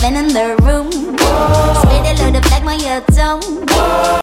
in the room. Spit a load of black, my tongue.